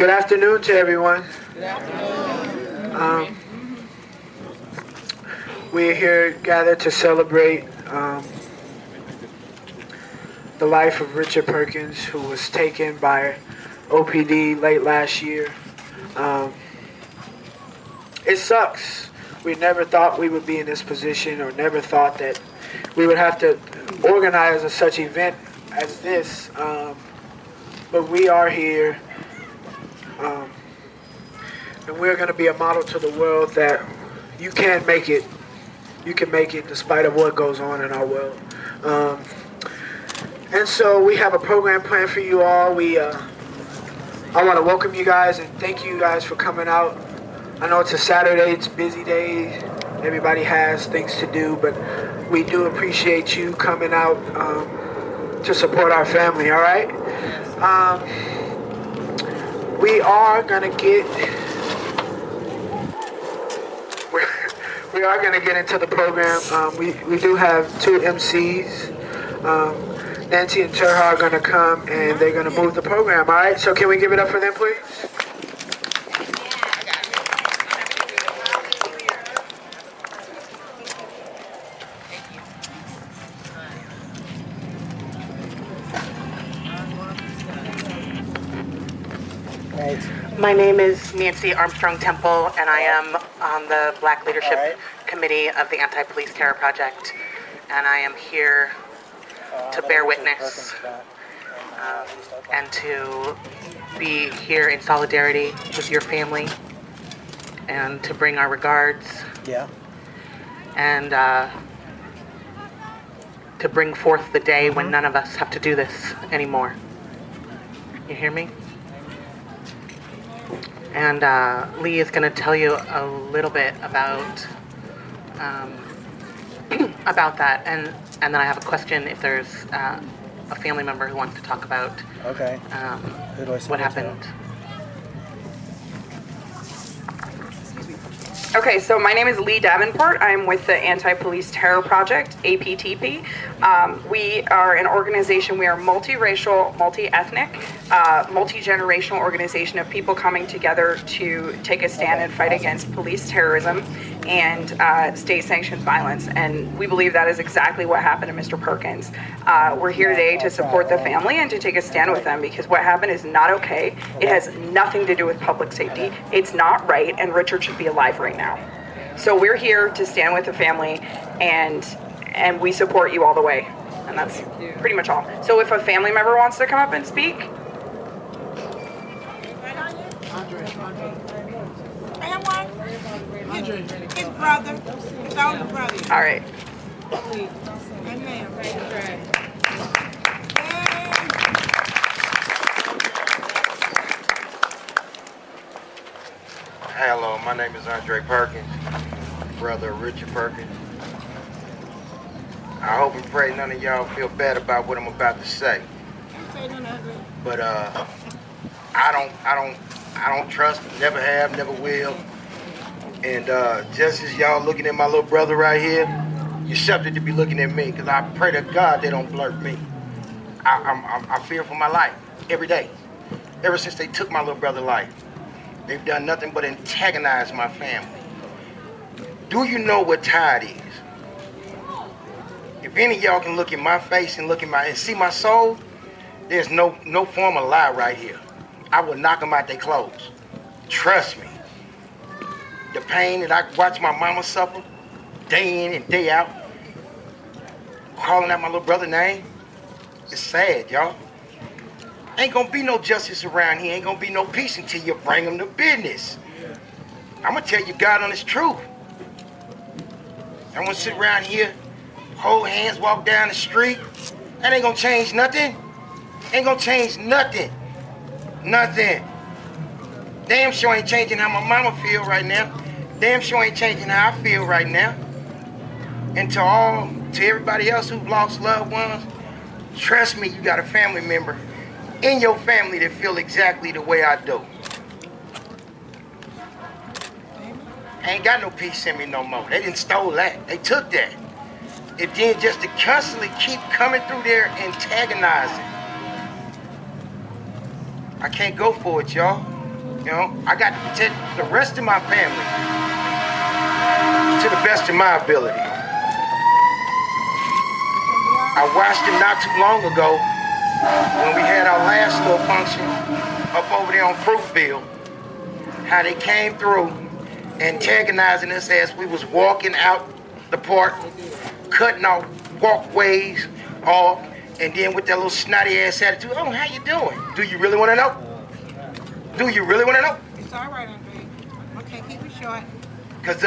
Good afternoon to everyone. We're here gathered to celebrate the life of Richard Perkins, who was taken by OPD late last year. It sucks. We never thought we would be in this position, or never thought that we would have to organize a such event as this. But we are here, and we're going to be a model to the world that you can make it. You can make it despite of what goes on in our world. And so we have a program planned for you all. I want to welcome you guys and thank you guys for coming out. I know it's a Saturday, it's a busy day. Everybody has things to do, but we do appreciate you coming out to support our family, all right? We are going to get... We are going to get into the program. We do have two MCs. Nancy and Terha are going to come and they're going to move the program, all right? So can we give it up for them, please? My name is Nancy Armstrong Temple, and I am on the Black Leadership Committee of the Anti-Police Terror Project, and I am here to bear witness and to be here in solidarity with your family and to bring our regards. Yeah. And to bring forth the day when none of us have to do this anymore. You hear me? And Lee is going to tell you a little bit about about that, and then I have a question if there's a family member who wants to talk about what happened. Okay, so my name is Lee Davenport. I'm with the Anti-Police Terror Project, APTP. We are an organization, we are multiracial, multi-ethnic, multi-generational organization of people coming together to take a stand and fight against police terrorism and state-sanctioned violence. And we believe that is exactly what happened to Mr. Perkins. We're here today to support the family and to take a stand with them because what happened is not okay. It has nothing to do with public safety. It's not right, and Richard should be alive right now. So we're here to stand with the family, and we support you all the way. And that's pretty much all. So if a family member wants to come up and speak. His brother, his older brother. All right. Hello, my name is Andre Perkins, brother of Richard Perkins. I hope and pray none of y'all feel bad about what I'm about to say. But I don't trust, never have, never will. And just as y'all looking at my little brother right here, you're subject to be looking at me, because I pray to God they don't blurt me. I fear for my life every day. Ever since they took my little brother's life, they've done nothing but antagonize my family. Do you know what tide is? If any of y'all can look in my face and see my soul, there's no form of lie right here. I will knock them out their clothes. Trust me. The pain that I watch my mama suffer day in and day out, calling out my little brother's name, it's sad, y'all. Ain't gonna be no justice around here. Ain't gonna be no peace until you bring them to business. I'm gonna tell you God honest truth. I'm gonna sit around here, hold hands, walk down the street. That ain't gonna change nothing. Ain't gonna change nothing. Nothing. Damn sure ain't changing how my mama feel right now. Damn sure ain't changing how I feel right now. And to everybody else who've lost loved ones, trust me, you got a family member in your family that feel exactly the way I do. I ain't got no peace in me no more. They didn't stole that. They took that. And then just to constantly keep coming through there antagonizing. I can't go for it, y'all. You know, I got to protect the rest of my family to the best of my ability. I watched it not too long ago when we had our last little function up over there on Fruitville, how they came through antagonizing us as we was walking out the park, cutting our walkways off, and then with that little snotty ass attitude, oh, how you doing? Do you really want to know? Do you really want to know? It's all right, Andre. Okay, keep it short. Because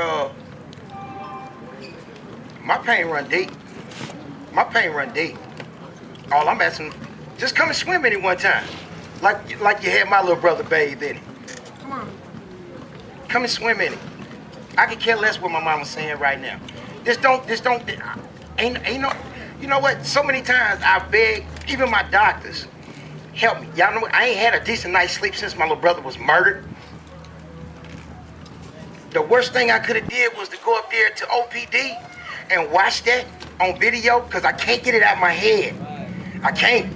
my pain run deep. My pain run deep. All I'm asking, just come and swim in it one time. Like you had my little brother bathe in it. Come on. Come and swim in it. I could care less what my mama's saying right now. Ain't no, you know what? So many times I beg, even my doctors, help me. Y'all know I ain't had a decent night's sleep since my little brother was murdered. The worst thing I could have did was to go up there to OPD and watch that on video because I can't get it out of my head. I can't.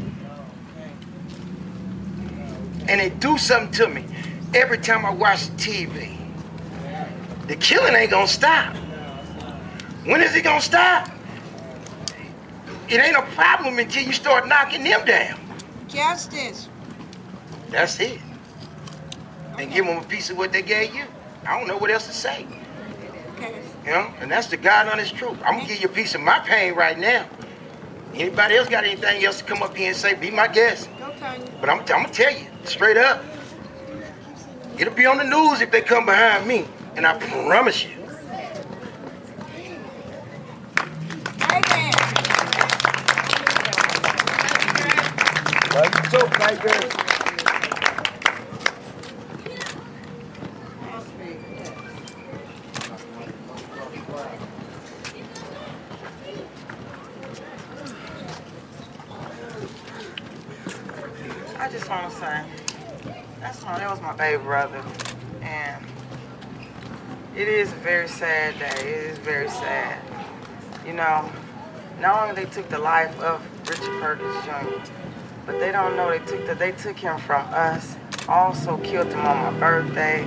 And it do something to me every time I watch TV. The killing ain't gonna stop. When is it gonna stop? It ain't a problem until you start knocking them down. Justice. That's it. And give them a piece of what they gave you. I don't know what else to say. Okay. You know, and that's the God honest truth. I'm gonna give you a piece of my pain right now. Anybody else got anything else to come up here and say, be my guest. Go, Tanya. But I'm gonna tell you, straight up. It'll be on the news if they come behind me. And I promise you. Amen. Like you talk like that. I just want to say, that was my baby brother, and it is a very sad day. It is very sad. You know, not only they took the life of Richard Perkins Jr., but they don't know they took him from us. Also killed him on my birthday.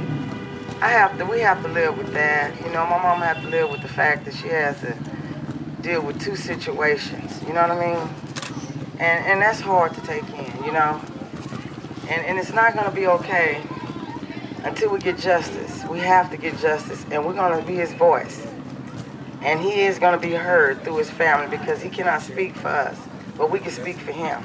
We have to live with that. You know, my mama have to live with the fact that she has to deal with two situations. You know what I mean? And that's hard to take in. You know. And it's not going to be okay until we get justice. We have to get justice, and we're going to be his voice. And he is going to be heard through his family because he cannot speak for us, but we can speak for him.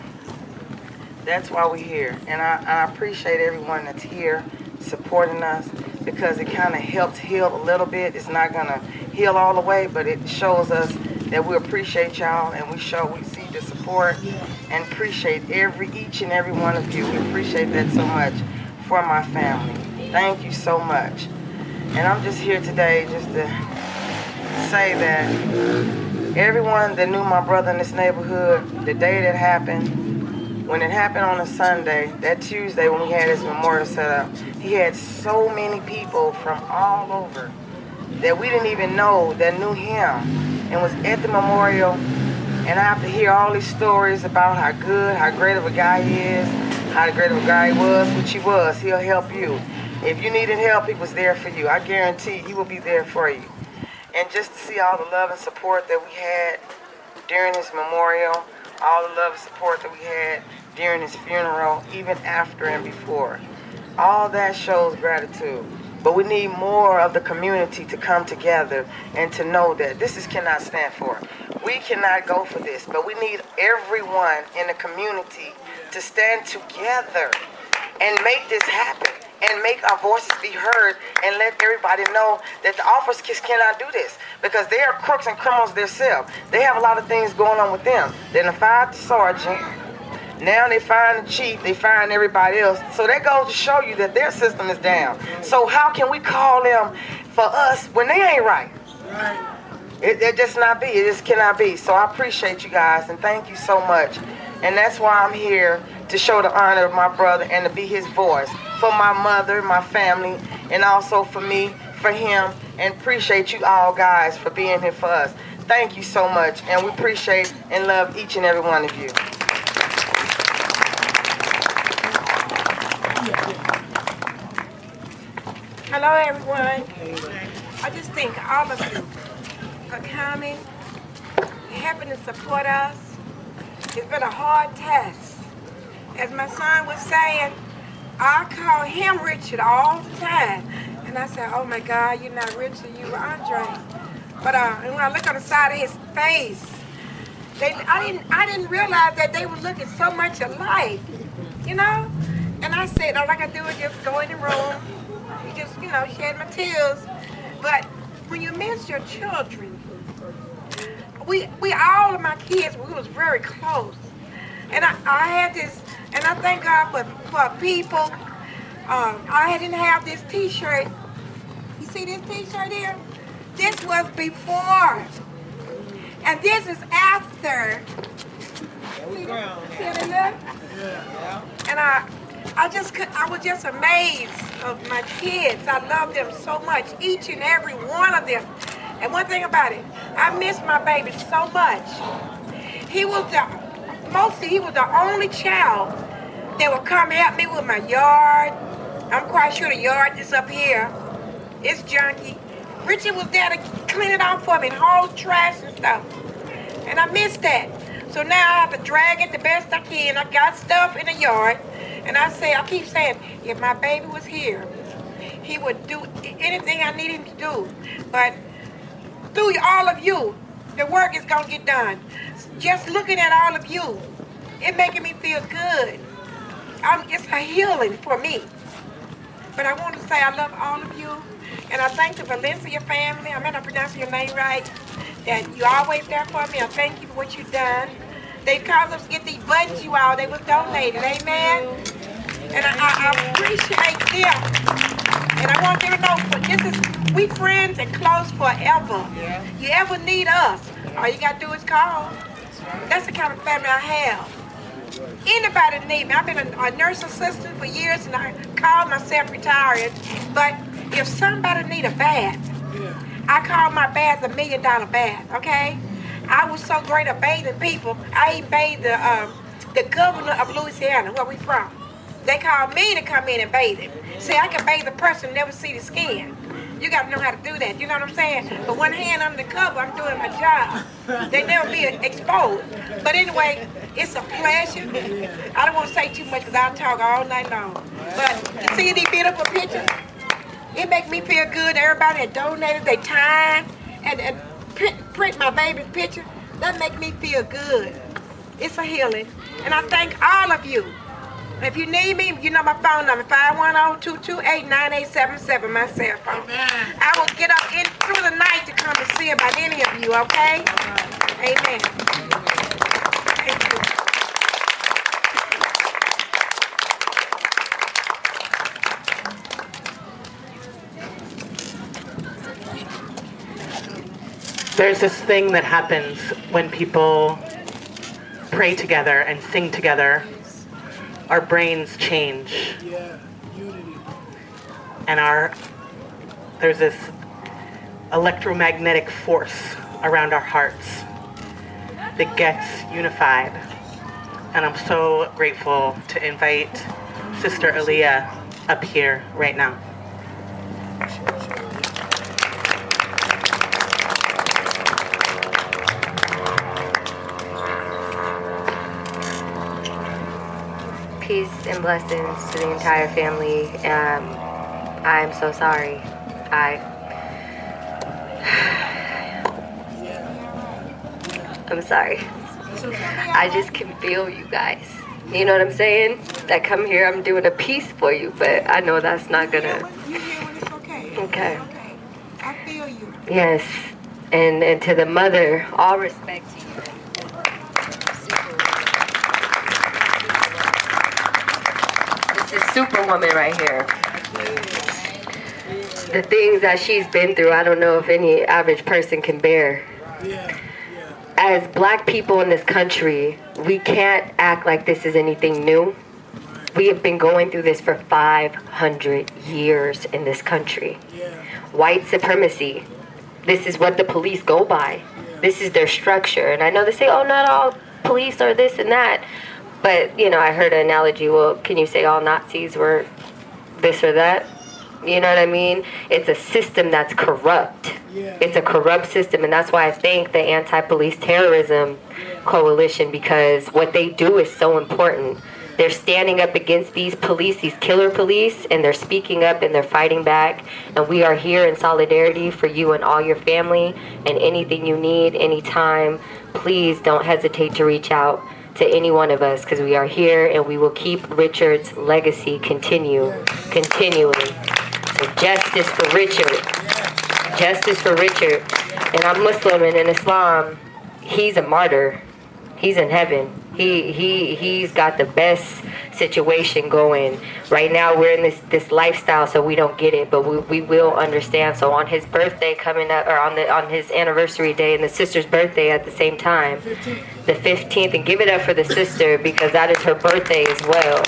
That's why we're here. And I appreciate everyone that's here supporting us because it kind of helps heal a little bit. It's not going to heal all the way, but it shows us that we appreciate y'all, and we see the support and appreciate each and every one of you. We appreciate that so much for my family. Thank you so much. And I'm just here today just to say that everyone that knew my brother in this neighborhood, the day that happened, when it happened on a Sunday, that Tuesday when we had his memorial set up, he had so many people from all over that we didn't even know that knew him and was at the memorial. And I have to hear all these stories about how great of a guy he is, how great of a guy he was, which he was. He'll help you. If you needed help, he was there for you. I guarantee he will be there for you. And just to see all the love and support that we had during his memorial, all the love and support that we had during his funeral, even after and before. All that shows gratitude. But we need more of the community to come together and to know that this cannot stand for. We cannot go for this, but we need everyone in the community to stand together and make this happen and make our voices be heard and let everybody know that the officers cannot do this because they are crooks and criminals themselves. They have a lot of things going on with them. They fired the sergeant. Now they find the chief, they find everybody else. So that goes to show you that their system is down. So how can we call them for us when they ain't right? It just not be. It just cannot be. So I appreciate you guys and thank you so much. And that's why I'm here to show the honor of my brother and to be his voice for my mother, my family, and also for me, for him, and appreciate you all guys for being here for us. Thank you so much, and we appreciate and love each and every one of you. Hello, everyone. I just thank all of you for coming, helping to support us. It's been a hard test. As my son was saying, I call him Richard all the time. And I said, oh my God, you're not Richard, you're Andre. But and when I look on the side of his face, I didn't realize that they were looking so much alike, you know? And I said, all I gotta do is just go in the room, just, shed my tears. But when you miss your children, we all of my kids, we was very close. And I had this, and I thank God for people. I didn't have this t-shirt. You see this t-shirt here? This was before. And this is after. See it in there? Yeah. And I was just amazed of my kids. I love them so much, each and every one of them. And one thing about it, I miss my baby so much. He was the only child that would come help me with my yard. I'm quite sure the yard is up here. It's junky. Richard was there to clean it out for me and haul trash and stuff. And I miss that. So now I have to drag it the best I can. I got stuff in the yard. And I keep saying, if my baby was here, he would do anything I need him to do. But through all of you, the work is going to get done. Just looking at all of you, it making me feel good. It's a healing for me. But I want to say I love all of you. And I thank the Valencia family, I may not pronounce your name right, that you're always there for me. I thank you for what you've done. They caused us to get these buttons you all, they was donated, amen? And I appreciate them. And I want you to know, we friends and close forever. Yeah. You ever need us, all you got to do is call. That's the kind of family I have. Anybody need me. I've been a nurse assistant for years and I call myself retired. But if somebody need a bath, I call my bath $1 million bath, okay? I was so great at bathing people. I even bathed the governor of Louisiana, where we from. They called me to come in and bathe him. See, I can bathe a person and never see the skin. You got to know how to do that, you know what I'm saying? But one hand under the cover, I'm doing my job. They never be exposed. But anyway, it's a pleasure. I don't want to say too much because I'll talk all night long. But you see these beautiful pictures? It makes me feel good. Everybody that donated their time and print my baby's picture, that makes me feel good. It's a healing. And I thank all of you. If you need me, you know my phone number, 510-228-9877, my cell phone. Amen. I will get up through the night to come and see about any of you, okay? Amen. Thank you. There's this thing that happens when people pray together and sing together. Our brains change. Yeah, unity. And there's this electromagnetic force around our hearts that gets unified. And I'm so grateful to invite Sister Aaliyah up here right now. Peace and blessings to the entire family. I'm so sorry. I'm sorry. I just can feel you guys. You know what I'm saying? I come here, I'm doing a piece for you, but I know that's not gonna. You hear when it's okay. Okay. Okay. I feel you. Yes. And to the mother, all respect to you. Superwoman right here. The things that she's been through, I don't know if any average person can bear. As black people in this country, we can't act like this is anything new. We have been going through this for 500 years in this country. White supremacy. This is what the police go by. This is their structure. And I know they say, oh, not all police are this and that. But, you know, I heard an analogy, well, can you say all Nazis were this or that? You know what I mean? It's a system that's corrupt. It's a corrupt system, and that's why I thank the Anti-Police Terrorism Coalition, because what they do is so important. They're standing up against these police, these killer police, and they're speaking up and they're fighting back. And we are here in solidarity for you and all your family, and anything you need, anytime, please don't hesitate to reach out to any one of us, because we are here and we will keep Richard's legacy continually. So justice for Richard. Justice for Richard. And I'm Muslim, and in Islam, he's a martyr. He's in heaven. He's got the best situation going. Right now we're in this lifestyle, so we don't get it, but we will understand. So on his birthday coming up, or on his anniversary day and the sister's birthday at the same time, the 15th, and give it up for the sister, because that is her birthday as well.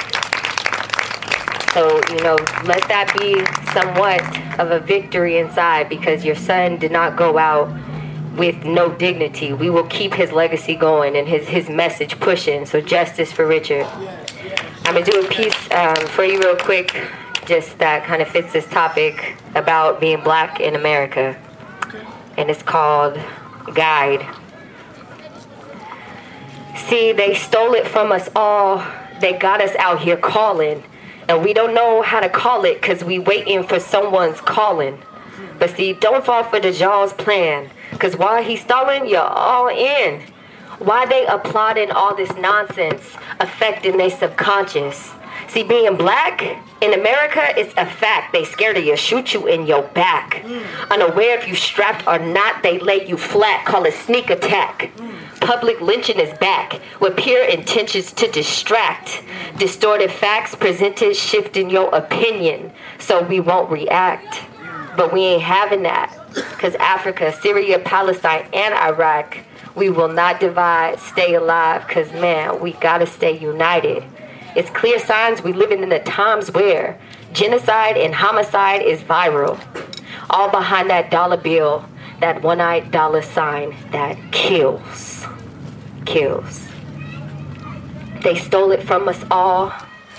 So, let that be somewhat of a victory inside, because your son did not go out with no dignity. We will keep his legacy going and his message pushing. So justice for Richard. I'm going to do a piece for you real quick, just that kind of fits this topic about being black in America. And it's called Guide. See, they stole it from us all. They got us out here calling. And we don't know how to call it, because we waiting for someone's calling. But see, don't fall for the Jaws plan, because while he's stalling, you're all in. Why they applauding all this nonsense affecting their subconscious? See, being black in America is a fact. They scared of you, shoot you in your back. Unaware if you strapped or not, they lay you flat, call it sneak attack. Public lynching is back, with pure intentions to distract. Distorted facts presented, shifting your opinion, so we won't react. But we ain't having that, because Africa, Syria, Palestine, and Iraq, we will not divide, stay alive, because, man, we got to stay united. It's clear signs we living in the times where genocide and homicide is viral. All behind that dollar bill, that one-eyed dollar sign that kills. Kills. They stole it from us all,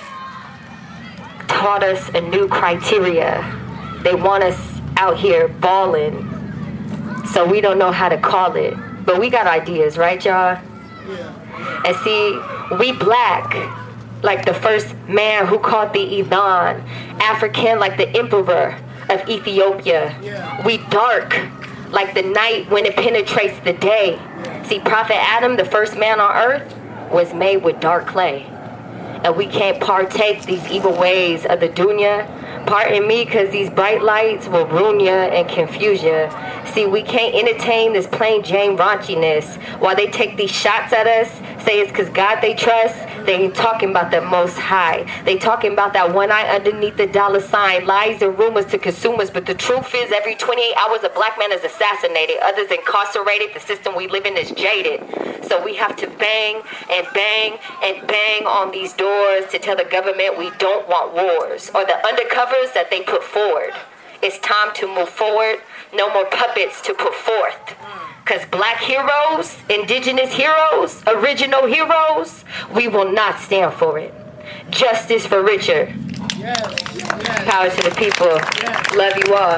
taught us a new criteria. They want us out here balling, so we don't know how to call it. But we got ideas, right, y'all? Yeah. And see, we black, like the first man who called the Ivan. African, like the emperor of Ethiopia. Yeah. We dark, like the night when it penetrates the day. Yeah. See, Prophet Adam, the first man on earth, was made with dark clay. And we can't partake these evil ways of the dunya. Pardon me, because these bright lights will ruin you and confuse you. See, we can't entertain this plain Jane raunchiness while they take these shots at us. Say it's because God they trust. They ain't talking about the Most High. They talking about that one eye underneath the dollar sign. Lies and rumors to consumers. But the truth is, every 28 hours, a black man is assassinated. Others incarcerated. The system we live in is jaded. So we have to bang and bang and bang on these doors to tell the government we don't want wars, or the undercovers that they put forward. It's time to move forward. No more puppets to put forth. Because black heroes, indigenous heroes, original heroes, we will not stand for it. Justice for Richard. Yes. Yes. Power to the people. Yes. Love you all.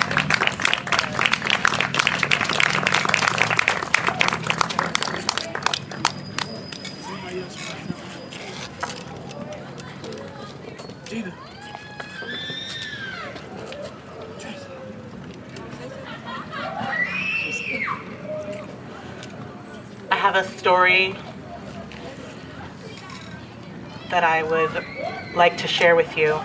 I have a story that I would like to share with you.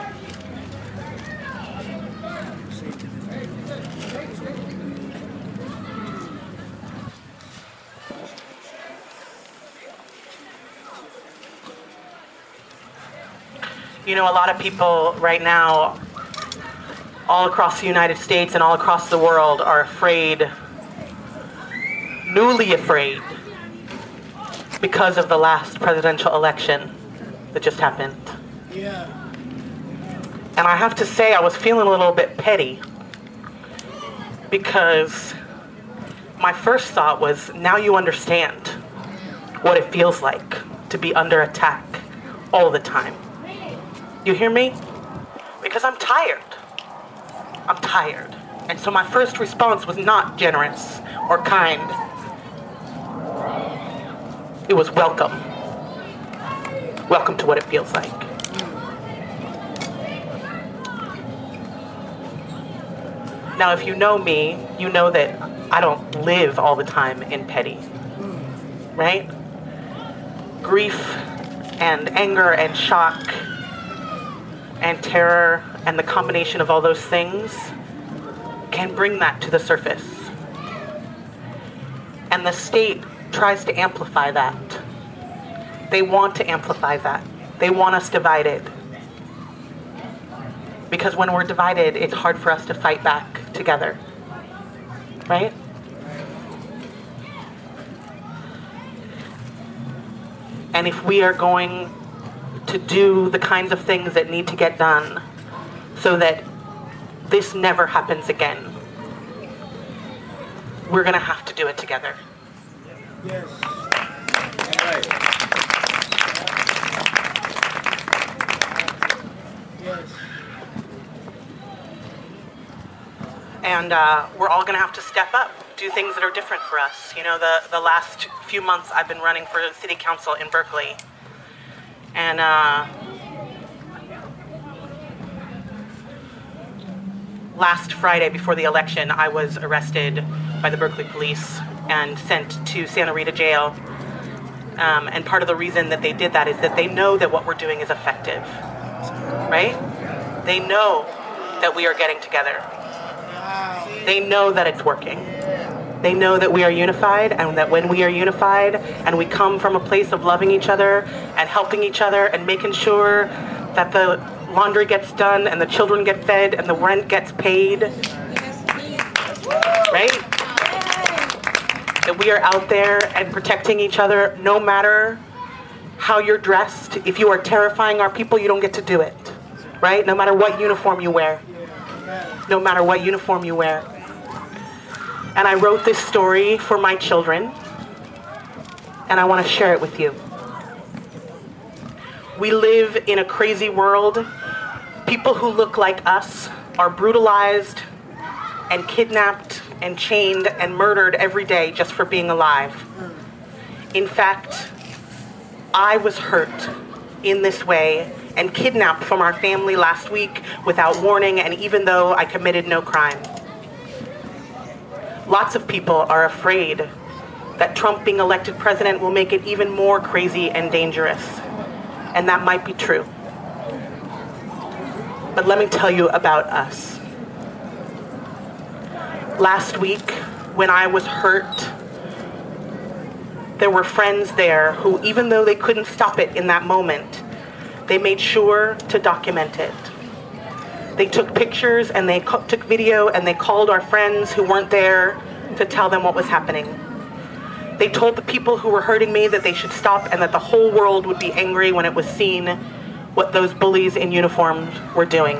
You know, a lot of people right now, all across the United States and all across the world, are afraid, newly afraid, because of the last presidential election that just happened. Yeah. And I have to say, I was feeling a little bit petty, because my first thought was, now you understand what it feels like to be under attack all the time. You hear me? Because I'm tired. I'm tired. And so my first response was not generous or kind. It was welcome. Welcome to what it feels like. Now, if you know me, you know that I don't live all the time in petty, right? Grief and anger and shock and terror and the combination of all those things can bring that to the surface. And the state tries to amplify that. They want to amplify that. They want us divided. Because when we're divided, it's hard for us to fight back together. Right? And if we are going to do the kinds of things that need to get done so that this never happens again, we're going to have to do it together. Yes. All right. Yes. And we're all going to have to step up, do things that are different for us. You know, the last few months I've been running for city council in Berkeley. And last Friday before the election, I was arrested by the Berkeley police and sent to Santa Rita jail. And part of the reason that they did that is that they know that what we're doing is effective, right? They know that we are getting together. They know that it's working. They know that we are unified, and that when we are unified and we come from a place of loving each other and helping each other and making sure that the laundry gets done and the children get fed and the rent gets paid, right? That we are out there and protecting each other no matter how you're dressed. If you are terrifying our people, you don't get to do it, right? No matter what uniform you wear. No matter what uniform you wear. And I wrote this story for my children, and I want to share it with you. We live in a crazy world. People who look like us are brutalized and kidnapped and chained and murdered every day just for being alive. In fact, I was hurt in this way and kidnapped from our family last week without warning, and even though I committed no crime. Lots of people are afraid that Trump being elected president will make it even more crazy and dangerous. And that might be true. But let me tell you about us. Last week, when I was hurt, there were friends there who, even though they couldn't stop it in that moment, they made sure to document it. They took pictures and they took video and they called our friends who weren't there to tell them what was happening. They told the people who were hurting me that they should stop and that the whole world would be angry when it was seen what those bullies in uniforms were doing.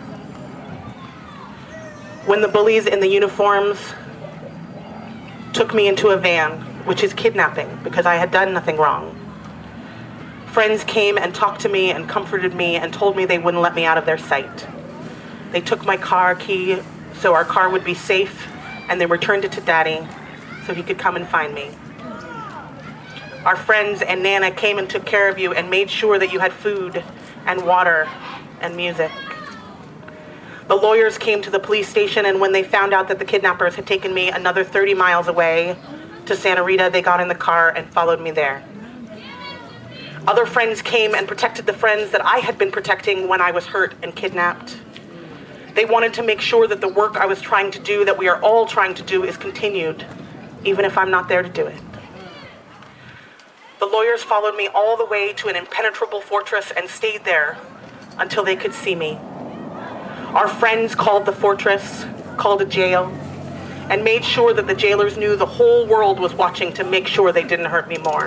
When the bullies in the uniforms took me into a van, which is kidnapping because I had done nothing wrong, friends came and talked to me and comforted me and told me they wouldn't let me out of their sight. They took my car key so our car would be safe, and they returned it to Daddy so he could come and find me. Our friends and Nana came and took care of you and made sure that you had food and water and music. The lawyers came to the police station, and when they found out that the kidnappers had taken me another 30 miles away to Santa Rita, they got in the car and followed me there. Other friends came and protected the friends that I had been protecting when I was hurt and kidnapped. They wanted to make sure that the work I was trying to do, that we are all trying to do, is continued, even if I'm not there to do it. The lawyers followed me all the way to an impenetrable fortress and stayed there until they could see me. Our friends called the fortress, called a jail, and made sure that the jailers knew the whole world was watching to make sure they didn't hurt me more.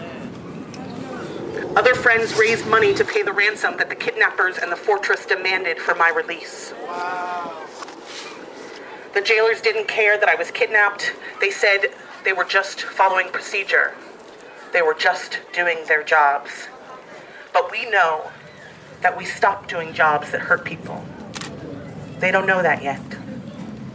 Other friends raised money to pay the ransom that the kidnappers and the fortress demanded for my release. Wow. The jailers didn't care that I was kidnapped. They said they were just following procedure. They were just doing their jobs. But we know that we stopped doing jobs that hurt people. They don't know that yet.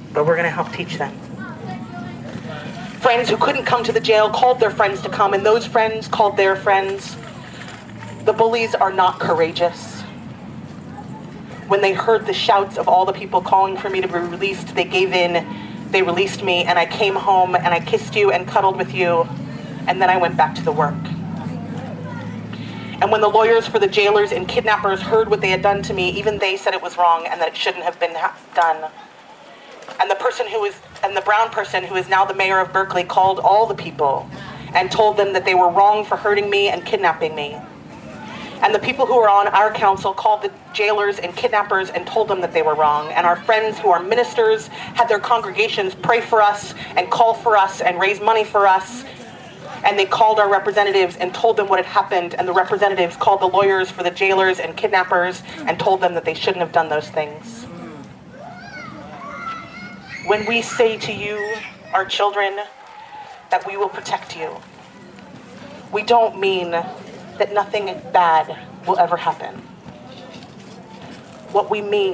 but we're going to help teach them. Friends who couldn't come to the jail called their friends to come, and those friends called their friends. The bullies are not courageous. When they heard the shouts of all the people calling for me to be released, they gave in, they released me, and I came home and I kissed you and cuddled with you, and then I went back to the work. And when the lawyers for the jailers and kidnappers heard what they had done to me, even they said it was wrong and that it shouldn't have been done. And the brown person who is now the mayor of Berkeley called all the people and told them that they were wrong for hurting me and kidnapping me. And the people who were on our council called the jailers and kidnappers and told them that they were wrong. And our friends who are ministers had their congregations pray for us and call for us and raise money for us. And they called our representatives and told them what had happened. And the representatives called the lawyers for the jailers and kidnappers and told them that they shouldn't have done those things. When we say to you, our children, that we will protect you, we don't mean that nothing bad will ever happen. What we mean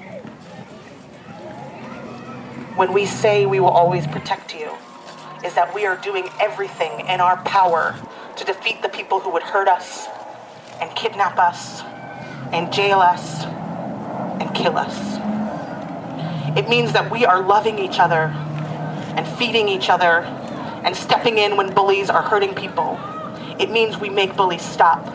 when we say we will always protect you is that we are doing everything in our power to defeat the people who would hurt us and kidnap us and jail us and kill us. It means that we are loving each other and feeding each other and stepping in when bullies are hurting people. It means we make bullies stop.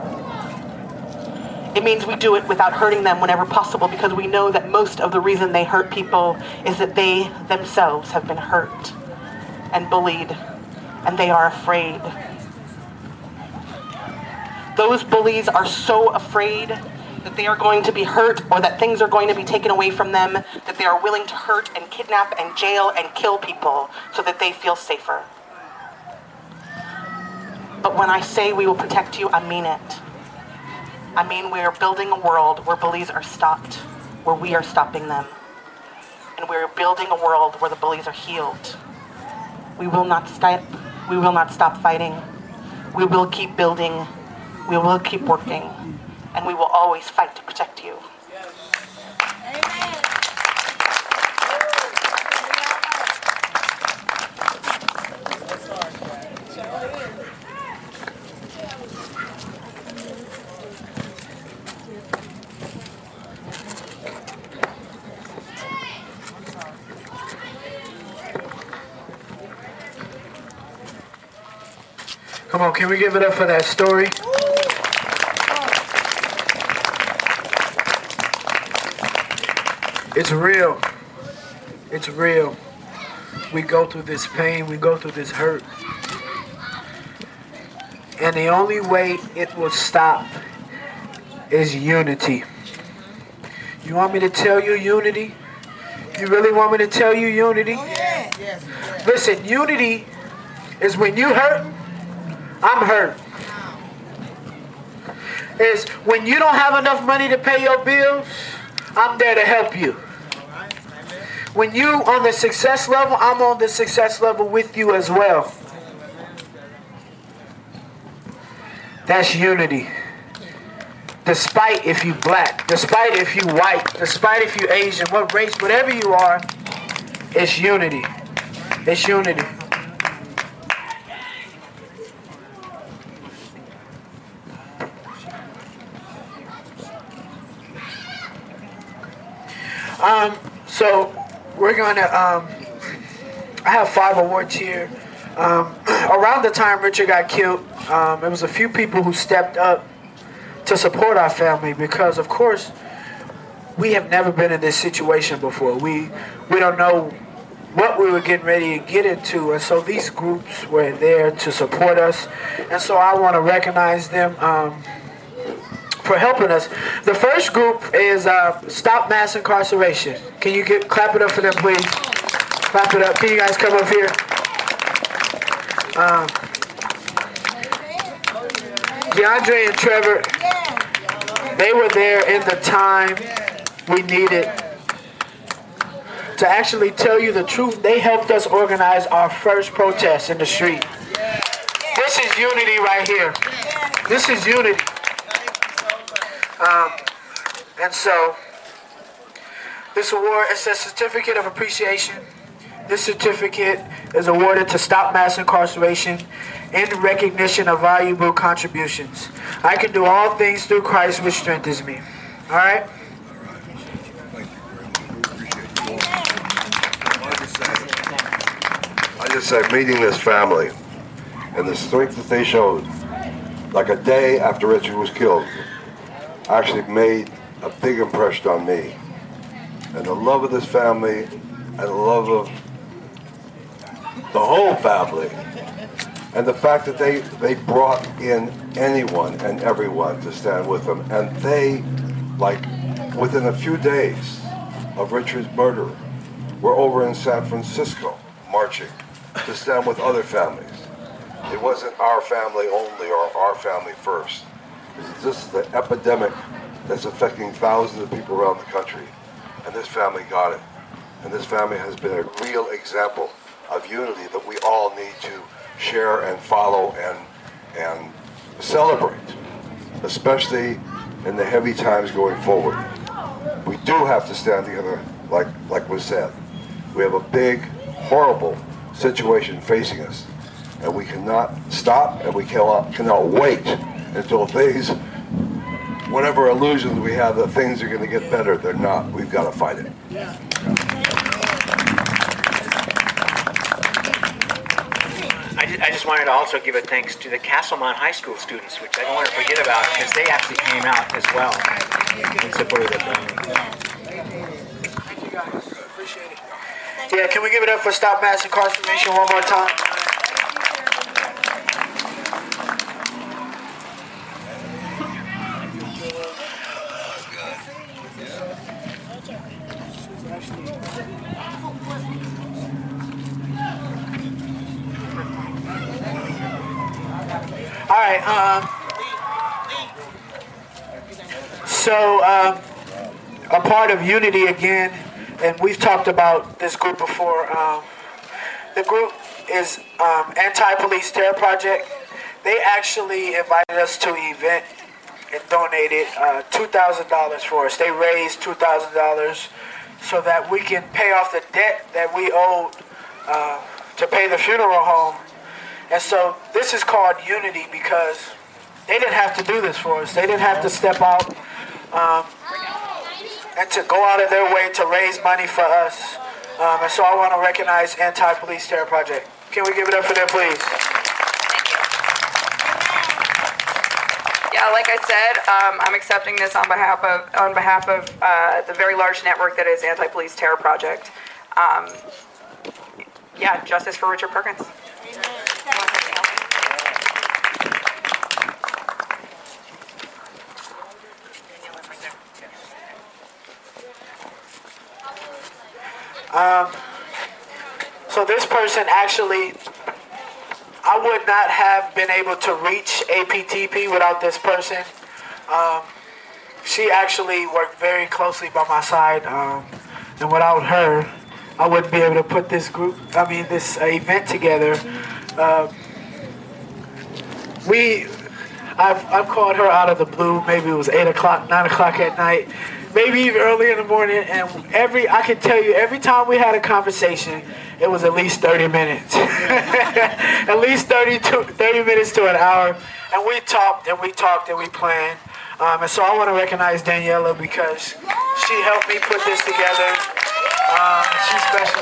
It means we do it without hurting them whenever possible, because we know that most of the reason they hurt people is that they themselves have been hurt and bullied, and they are afraid. Those bullies are so afraid that they are going to be hurt or that things are going to be taken away from them, that they are willing to hurt and kidnap and jail and kill people so that they feel safer. But when I say we will protect you, I mean it. I mean we are building a world where bullies are stopped, where we are stopping them. And we're building a world where the bullies are healed. We will not stop. We will not stop fighting. We will keep building. We will keep working. And we will always fight to protect you. Amen. Come on, can we give it up for that story? It's real. It's real. We go through this pain. We go through this hurt. And the only way it will stop is unity. You want me to tell you unity? You really want me to tell you unity? Listen, unity is when you hurt, I'm hurt. It's when you don't have enough money to pay your bills, I'm there to help you. When you on the success level, I'm on the success level with you as well. That's unity. Despite if you black, despite if you white, despite if you Asian, what race, whatever you are, it's unity. It's unity. So we're gonna, I have 5 awards here. Around the time Richard got killed, there was a few people who stepped up to support our family because, of course, we have never been in this situation before. We don't know what we were getting ready to get into, and so these groups were there to support us, and so I want to recognize them for helping us. The first group is Stop Mass Incarceration. Can you clap it up for them, please? Clap it up. Can you guys come up here? DeAndre and Trevor, they were there in the time we needed. To actually tell you the truth, they helped us organize our first protest in the street. This is unity right here. This is unity. And so, This award is a certificate of appreciation. This certificate is awarded to Stop Mass Incarceration in recognition of valuable contributions. I can do all things through Christ, which strengthens me. All right? I just say, meeting this family and the strength that they showed, like a day after Richard was killed, actually made a big impression on me. And the love of this family and the love of the whole family, and the fact that they brought in anyone and everyone to stand with them, and they, like, within a few days of Richard's murder, were over in San Francisco marching to stand with other families. It wasn't our family only or our family first. It's just the epidemic that's affecting thousands of people around the country, and this family got it. And this family has been a real example of unity that we all need to share and follow and celebrate, especially in the heavy times going forward. We do have to stand together, like was said. We have a big, horrible situation facing us, and we cannot stop, and we cannot wait until things, whatever illusions we have that things are going to get better. They're not. We've got to fight it. Yeah. I just wanted to also give a thanks to the Castlemont High School students, which I don't want to forget about, because they actually came out as well in support of the family. Thank you guys. Appreciate it. Yeah, can we give it up for Stop Mass Incarceration one more time? All right. So a part of Unity again, and we've talked about this group before. The group is Anti-Police Terror Project. They actually invited us to an event and donated $2,000 for us. They raised $2,000 so that we can pay off the debt that we owed to pay the funeral home. And so this is called Unity because they didn't have to do this for us. They didn't have to step out and to go out of their way to raise money for us. And so I want to recognize Anti-Police Terror Project. Can we give it up for them, please? Yeah, like I said, I'm accepting this on behalf of the very large network that is Anti-Police Terror Project. Yeah, justice for Richard Perkins. So this person actually, I would not have been able to reach APTP without this person. She actually worked very closely by my side, and without her, I wouldn't be able to put this event together. I've called her out of the blue. Maybe it was 8 o'clock, 9 o'clock at night, maybe even early in the morning. And I can tell you, every time we had a conversation, it was at least 30 minutes, at least 30 minutes to an hour. And we talked and we talked and we planned. And so I want to recognize Daniela because she helped me put this together. She's special.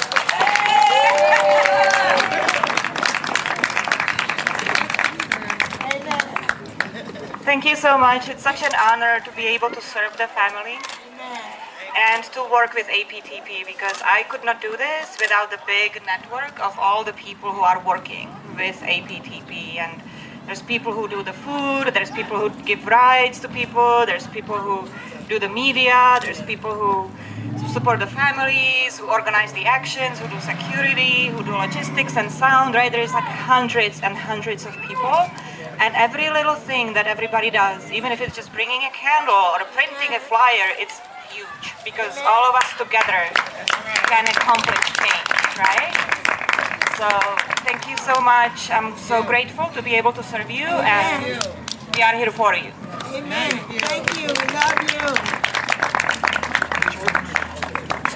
Thank you so much. It's such an honor to be able to serve the family and to work with APTP because I could not do this without the big network of all the people who are working with APTP. And there's people who do the food, there's people who give rides to people, there's people who do the media, there's people who support the families, who organize the actions, who do security, who do logistics and sound, right? There's like hundreds and hundreds of people. And every little thing that everybody does, even if it's just bringing a candle or printing a flyer, it's huge because all of us together can accomplish change, right? So thank you so much. I'm so grateful to be able to serve you, and we are here for you. Amen. Thank you. We love you.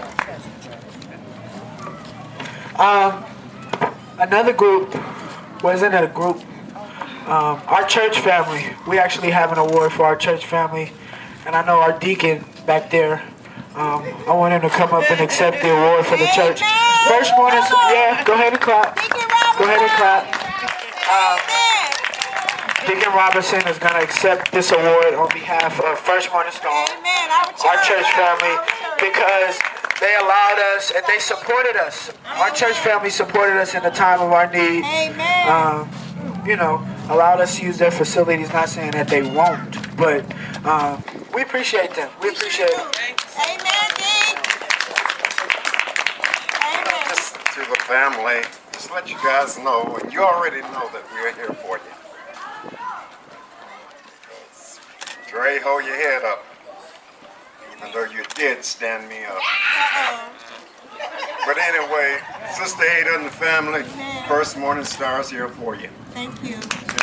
Another group, wasn't it a group? Our church family. We actually have an award for our church family. And I know our deacon back there, I want him to come up and accept the award for the church. First morning, yeah, go ahead and clap. Go ahead and clap. Deacon Robinson is going to accept this award on behalf of First Cornerstone, our church family, because they allowed us and they supported us. Our church family supported us in the time of our need. Allowed us to use their facilities. Not saying that they won't, but we appreciate them. We appreciate them. Just to the family, just let you guys know, and you already know that we're here for you. Dre, hold your head up, even though you did stand me up. But anyway, Sister Ada and the family, First Morning Star's here for you. Thank you.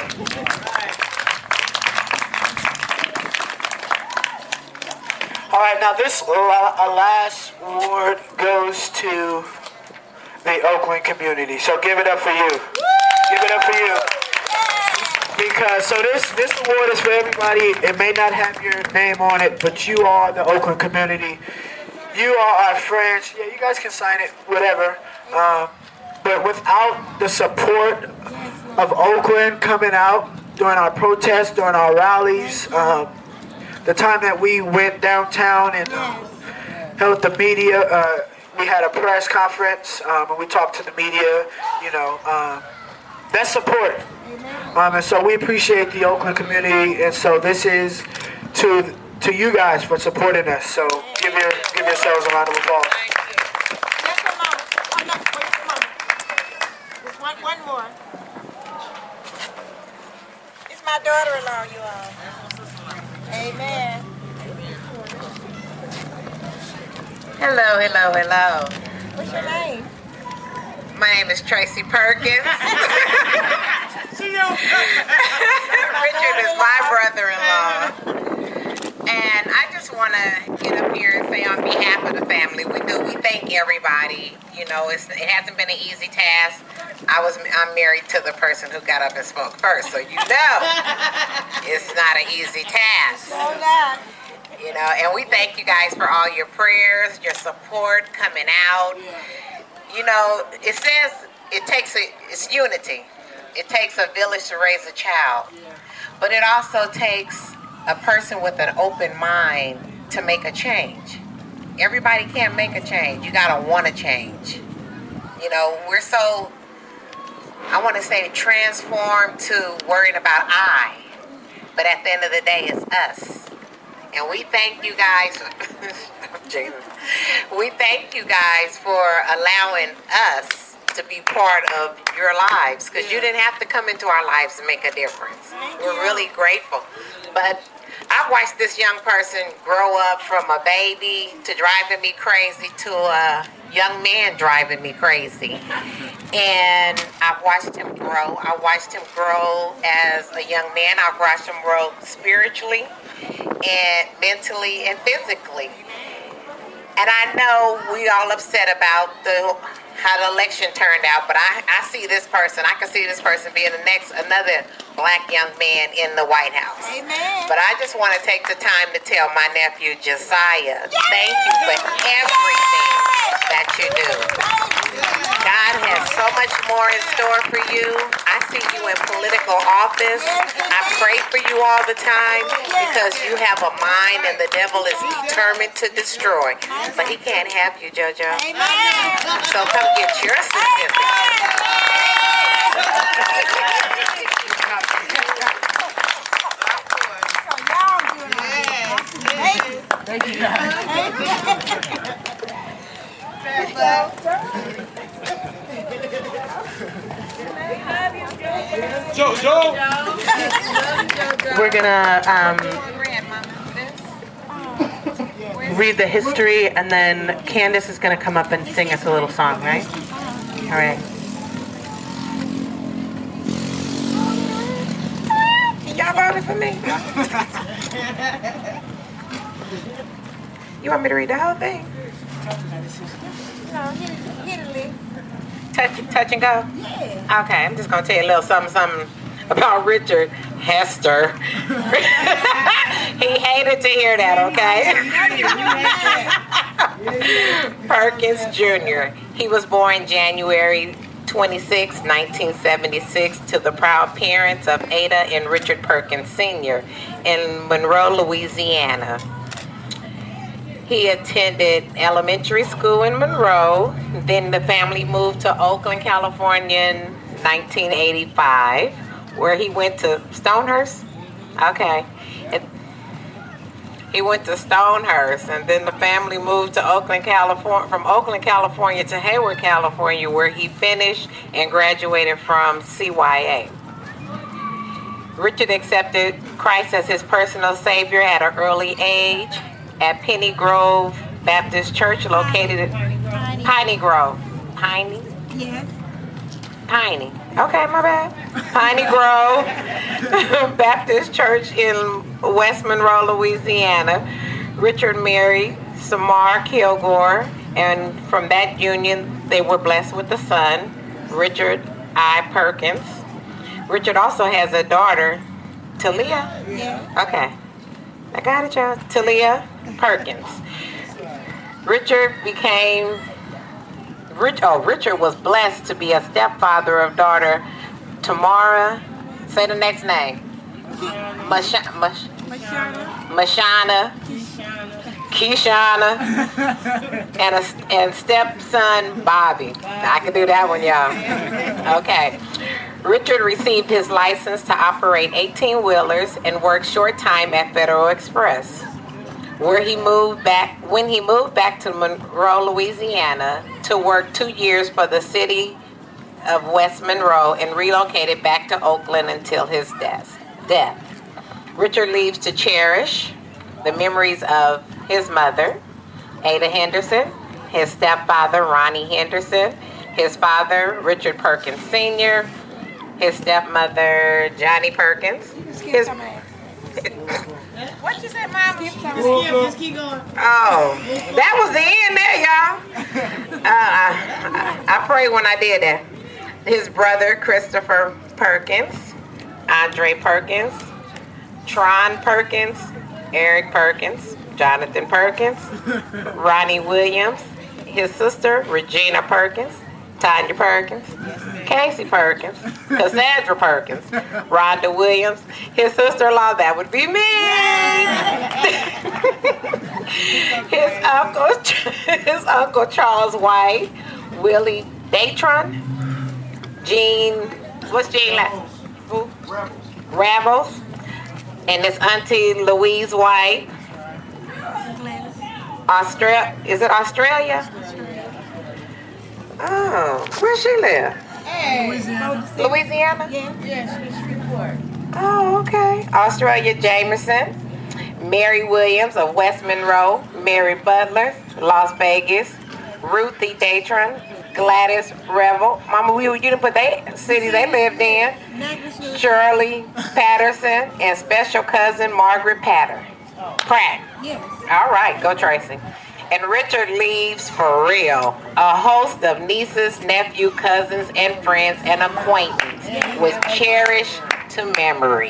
All right, now this last award goes to the Oakland community. So give it up for you. Give it up for you. Because this award is for everybody. It may not have your name on it, but you are the Oakland community. You are our friends. Yeah, you guys can sign it, whatever. But without the support of Oakland coming out during our protests, during our rallies, the time that we went downtown and held the media, we had a press conference and we talked to the media, that's support. And so we appreciate the Oakland community, and so this is to you guys for supporting us. So give yourselves a round of applause. One more. It's my daughter-in-law, you all. Amen. Hello. What's your name? My name is Tracy Perkins. Richard is my brother-in-law. And I just want to get up here and say on behalf of the family, we thank everybody. It hasn't been an easy task. I'm married to the person who got up and spoke first, so it's not an easy task. And we thank you guys for all your prayers, your support, coming out. It says it's unity. It takes a village to raise a child, but it also takes a person with an open mind to make a change. Everybody can't make a change. You gotta want to change. We're so, I want to say, transformed to worrying about I, but at the end of the day, it's us. And we thank you guys. We thank you guys for allowing us to be part of your lives, because you didn't have to come into our lives to make a difference. We're really grateful. But I've watched this young person grow up from a baby to driving me crazy to a young man driving me crazy. And I've watched him grow. I watched him grow as a young man. I've watched him grow spiritually and mentally and physically. And I know we all upset about how the election turned out, but I see this person. I can see this person being another black young man in the White House. Amen. But I just want to take the time to tell my nephew Josiah, thank you for everything that you do. God has so much more in store for you. I see you in political office. I pray for you all the time because you have a mind and the devil is determined to destroy. But he can't have you, JoJo. So come get your certificate. Thank you. Jojo. We're gonna read the history, and then Candace is gonna come up and sing us a little song, right? All right. Y'all voted for me? You want me to read the whole thing? No, hit it, Lee. touch and go? Okay, I'm just gonna tell you a little something about Richard Hester. He hated to hear that, okay? Perkins Jr. He was born January 26, 1976, to the proud parents of Ada and Richard Perkins Sr. in Monroe, Louisiana. He attended elementary school in Monroe. Then the family moved to Oakland, California in 1985, where he went to Stonehurst. Okay. He went to Stonehurst, and then the family moved to Oakland, California, from Oakland, California to Hayward, California, where he finished and graduated from CYA. Richard accepted Christ as his personal Savior at an early age at Penny Grove Baptist Church, located at Piney Grove. Piney? Yeah. Piney. Okay, my bad. Piney Grove Baptist Church in West Monroe, Louisiana. Richard married Samar Kilgore, and from that union, they were blessed with a son, Richard I. Perkins. Richard also has a daughter, Talia. Yeah. Okay. I got it, y'all. Talia Perkins. Richard was blessed to be a stepfather of daughter Tamara. Say the next name. Mashana. Keshana. And stepson Bobby. I can do that one, y'all. Okay. Richard received his license to operate 18-wheelers and worked short time at Federal Express, when he moved back to Monroe, Louisiana, to work 2 years for the city of West Monroe and relocated back to Oakland until his death. Richard leaves to cherish the memories of his mother, Ada Henderson, his stepfather, Ronnie Henderson, his father, Richard Perkins Sr., his stepmother, Johnny Perkins. What you say, Mama? Just keep going. Oh, that was the end there, y'all. I prayed when I did that. His brother, Christopher Perkins, Andre Perkins, Tron Perkins, Eric Perkins, Jonathan Perkins, Ronnie Williams, his sister, Regina Perkins, Tanya Perkins, Casey Perkins, Cassandra Perkins, Rhonda Williams, his sister-in-law, that would be me. his uncle Charles White, Willie Datron, what's Jean like? Ravels, and his auntie Louise White. Is it Australia? Oh, where she live? Louisiana? Yeah. Oh, okay. Australia Jameson, Mary Williams of West Monroe, Mary Butler, Las Vegas, Ruthie Datron, Gladys Revel. Mama, you didn't put that city they lived in. Shirley Patterson, and special cousin Margaret Pratt. Yes. All right, go Tracy. And Richard leaves for real. A host of nieces, nephew, cousins, and friends and acquaintance was cherished to memory.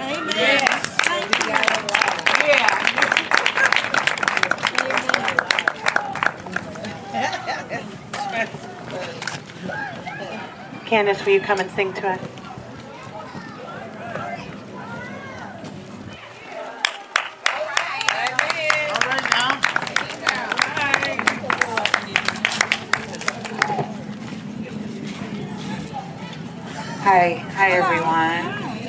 Candace, will you come and sing to us? Hi everyone.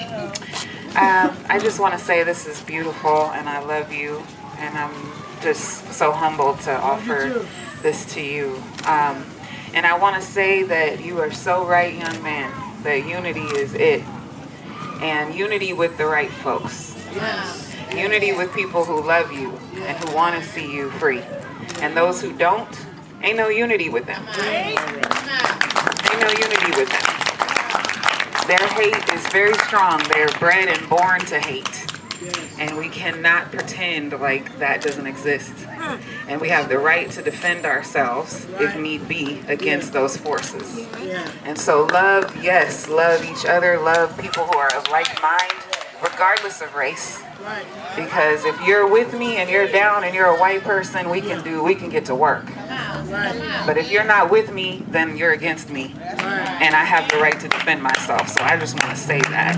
I just want to say this is beautiful and I love you, and I'm just so humbled to offer this to you. And I want to say that you are so right, young man, that unity is it. And unity with the right folks. Unity with people who love you and who want to see you free. And those who don't, ain't no unity with them. Ain't no unity with them. Their hate is very strong. They're bred and born to hate. And we cannot pretend like that doesn't exist. And we have the right to defend ourselves, if need be, against those forces. And so love, yes, love each other, love people who are of like mind, regardless of race. Because if you're with me and you're down and you're a white person, we can get to work. But if you're not with me, then you're against me. And I have the right to defend myself. So I just want to say that.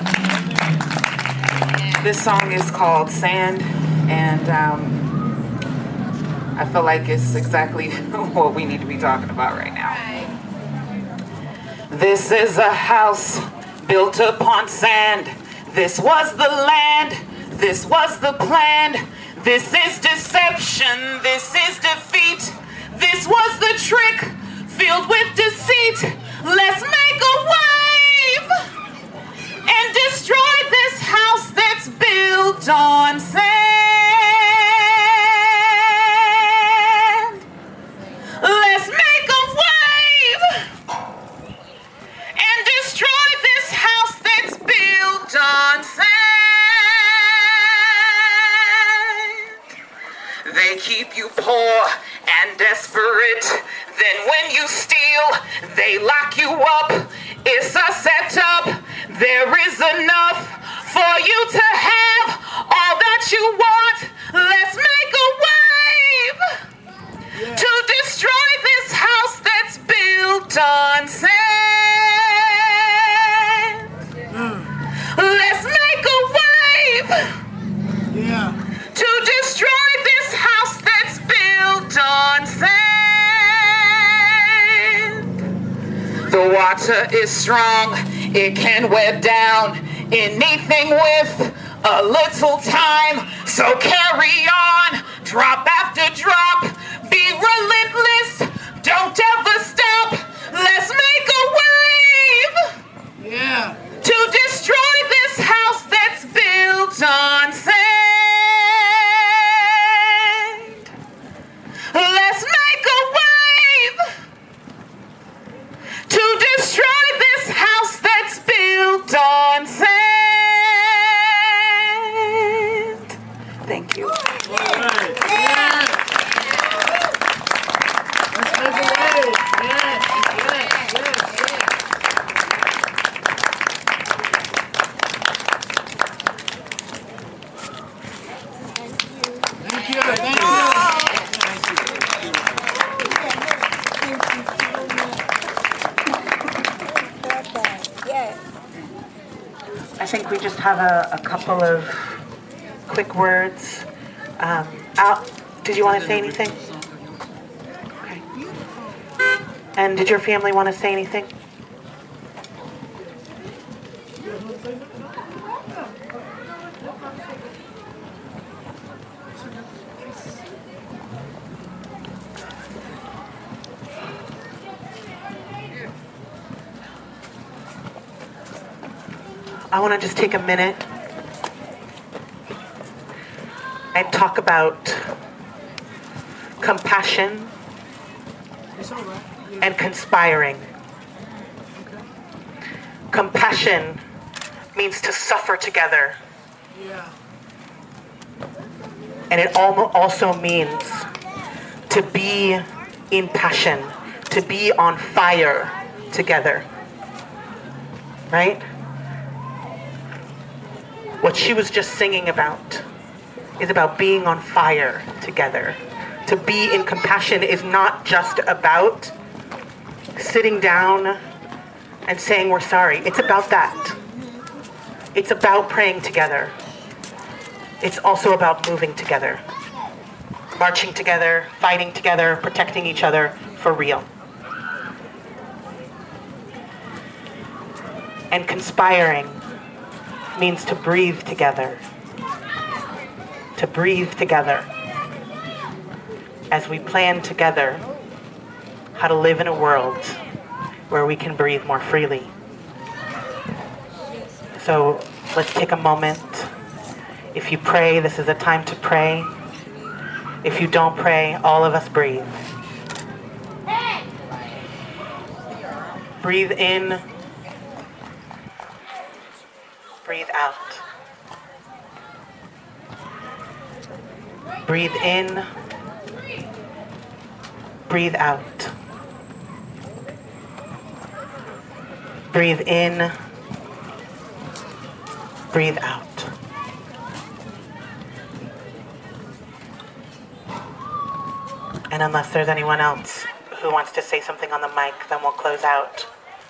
This song is called Sand, and I feel like it's exactly what we need to be talking about right now. This is a house built upon sand. This was the land. This was the plan. This is deception. This is defeat. This was the trick filled with deceit. Let's make a wave and destroy this house that's built on sand. Let's make a wave and destroy this house that's built on sand. They keep you poor and desperate. Then when you steal, they lock you up. It's a setup. There is enough for you to have all that you want. Let's make a wave to destroy this house that's built on sand. Let's make a wave to destroy this house that's built on sand. The water is strong, it can wear down anything with a little time. So carry on, drop after drop, be relentless, don't ever stop. Let's make a wave to destroy this house that's built on sand. Let's make a wave to destroy this house that's built on sand. Thank you. Let's make a wave. Thank you. I think we just have a couple of quick words. Al, did you want to say anything? Okay. And did your family want to say anything? I want to just take a minute and talk about compassion and conspiring. Compassion means to suffer together. And it also means to be in passion, to be on fire together. Right? What she was just singing about is about being on fire together. To be in compassion is not just about sitting down and saying we're sorry. It's about that. It's about praying together. It's also about moving together. Marching together, fighting together, protecting each other for real. And conspiring means to breathe together. To breathe together as we plan together how to live in a world where we can breathe more freely. So let's take a moment. If you pray, this is a time to pray. If you don't pray, all of us breathe. Breathe in. Breathe out. Breathe in. Breathe out. Breathe in. Breathe out. And unless there's anyone else who wants to say something on the mic, then we'll close out.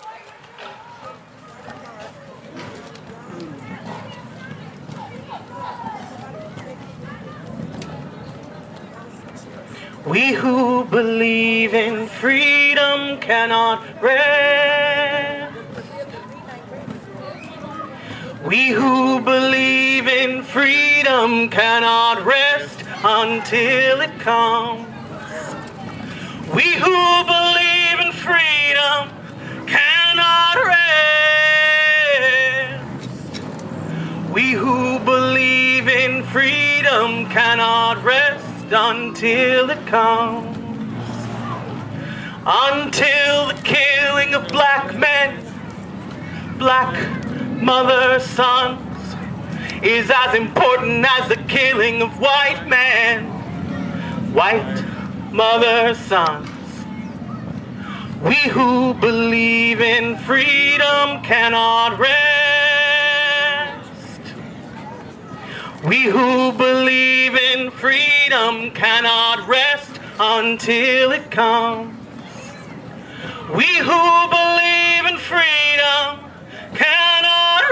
We who believe in freedom cannot rest. We who believe in freedom cannot rest until it comes. We who believe in freedom cannot rest. We who believe in freedom cannot rest until it comes. Until the killing of black men, black mother sons, is as important as the killing of white men, white mother sons. We who believe in freedom cannot rest. We who believe in freedom cannot rest until it comes. We who believe in freedom cannot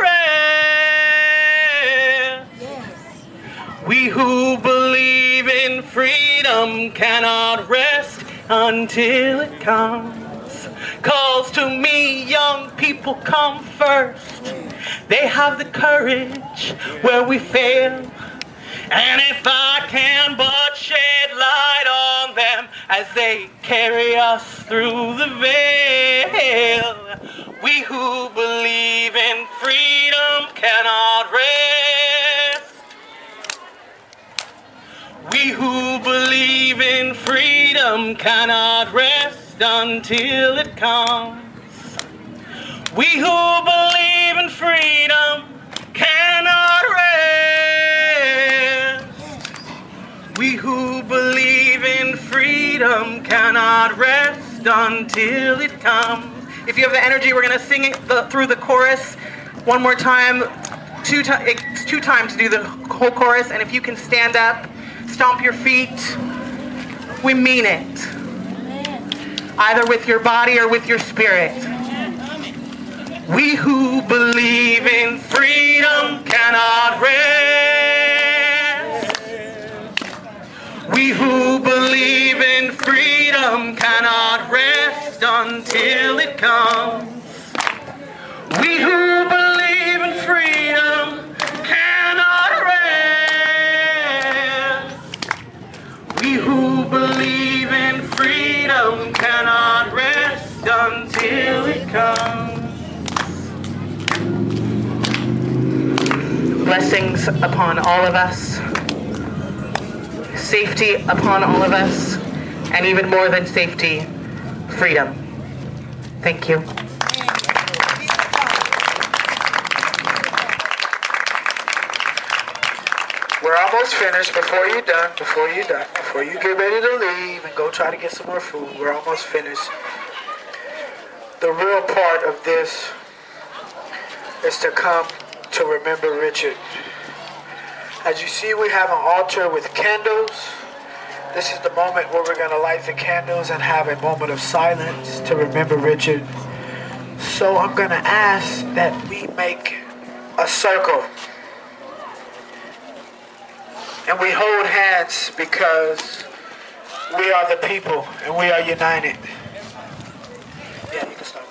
rest. We who believe in freedom cannot rest until it comes. Calls to me, young people come first. They have the courage where we fail. And if I can but shed light on them as they carry us through the veil, we who believe in freedom cannot rest. We who believe in freedom cannot rest until it comes. We who believe in freedom cannot rest. We who believe in freedom cannot rest until it comes. If you have the energy, we're going to sing it through the chorus one more time. Two times to do the whole chorus. And if you can stand up, stomp your feet, we mean it. Either with your body or with your spirit. We who believe in freedom cannot rest. We who believe in freedom cannot rest until it comes. We who believe in freedom cannot rest. We who believe in freedom cannot rest until it comes. Blessings upon all of us. Safety upon all of us. And even more than safety, freedom. Thank you. We're almost finished. Before you get ready to leave and go try to get some more food, we're almost finished. The real part of this is to come to remember Richard. As you see, we have an altar with candles. This is the moment where we're going to light the candles and have a moment of silence to remember Richard. So I'm going to ask that we make a circle. And we hold hands because we are the people and we are united. Yeah, you can start.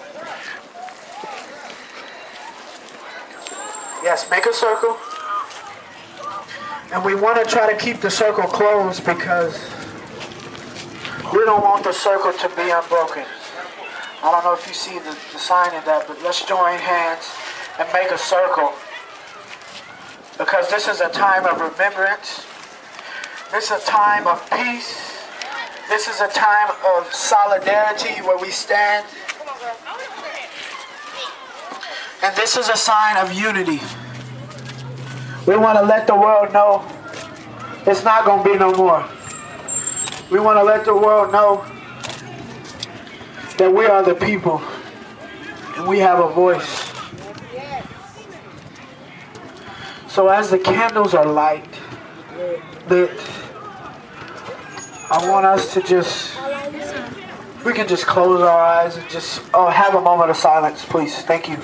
Yes, make a circle. And we want to try to keep the circle closed because we don't want the circle to be unbroken. I don't know if you see the sign in that, but let's join hands and make a circle. Because this is a time of remembrance. This is a time of peace. This is a time of solidarity where we stand. And this is a sign of unity. We want to let the world know It's not going to be no more. We want to let the world know that we are the people and we have a voice. So as the candles are lit, I want us to we can just close our eyes and just have a moment of silence, please. Thank you.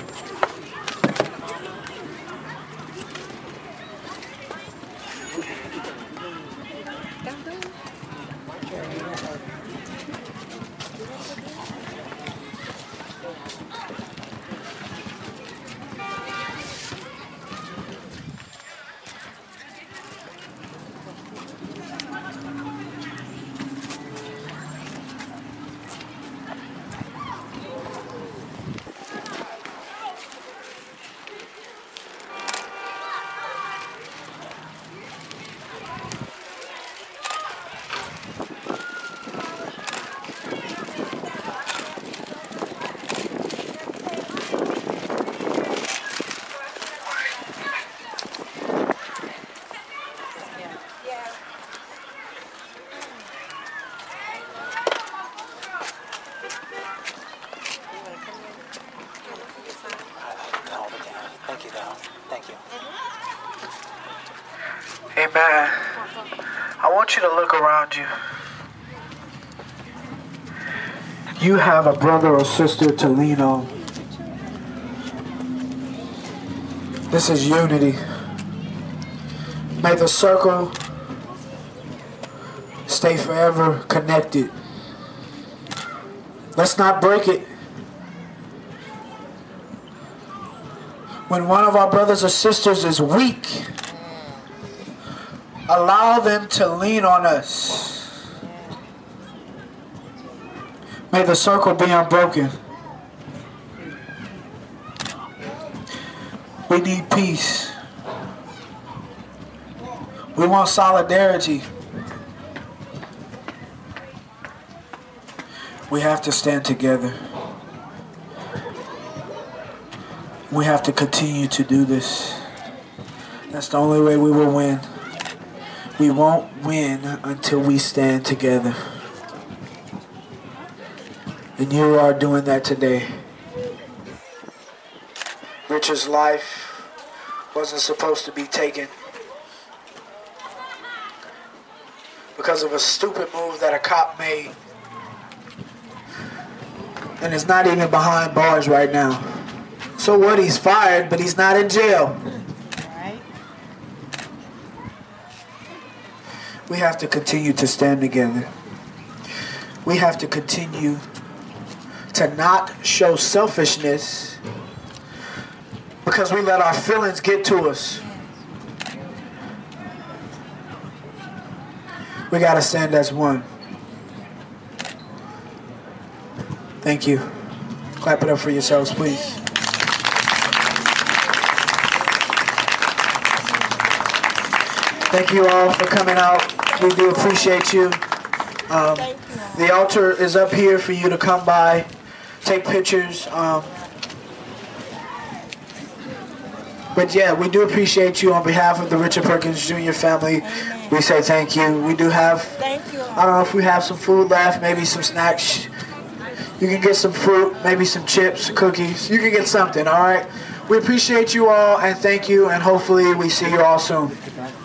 Amen. I want you to look around you. You have a brother or sister to lean on. This is unity. May the circle stay forever connected. Let's not break it. When one of our brothers or sisters is weak, allow them to lean on us. May the circle be unbroken. We need peace. We want solidarity. We have to stand together. We have to continue to do this. That's the only way we will win. We won't win until we stand together. And you are doing that today. Richard's life wasn't supposed to be taken because of a stupid move that a cop made. And is not even behind bars right now. So what? He's fired, but he's not in jail. We have to continue to stand together. We have to continue to not show selfishness because we let our feelings get to us. We got to stand as one. Thank you. Clap it up for yourselves, please. Thank you all for coming out. We do appreciate you. The altar is up here for you to come by, take pictures. But yeah, we do appreciate you on behalf of the Richard Perkins Jr. family. We say thank you. We do have, I don't know if we have some food left, maybe some snacks. You can get some fruit, maybe some chips, cookies. You can get something, all right? We appreciate you all and thank you, and hopefully we see you all soon.